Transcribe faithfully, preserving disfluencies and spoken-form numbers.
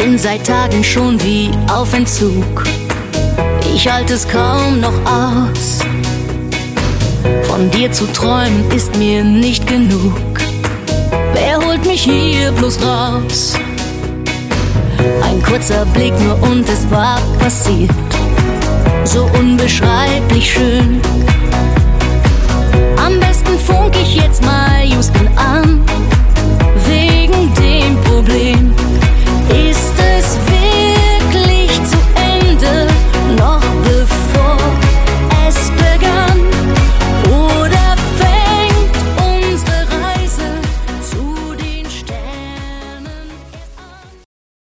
Bin seit Tagen schon wie auf Entzug. Ich halte es kaum noch aus. Von dir zu träumen ist mir nicht genug. Wer holt mich hier bloß raus? Ein kurzer Blick nur und es war passiert. So unbeschreiblich schön.